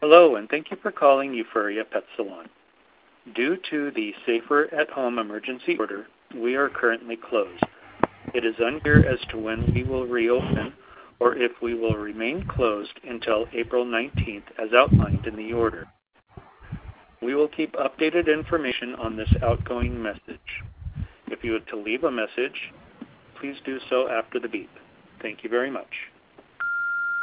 Hello, and thank you for calling Euphoria Pet Salon. Due to the Safer at Home emergency order, we are currently closed. It is unclear as to when we will reopen or if we will remain closed until April 19th as outlined in the order. We will keep updated information on this outgoing message. If you would to leave a message, please do so after the beep. Thank you very much.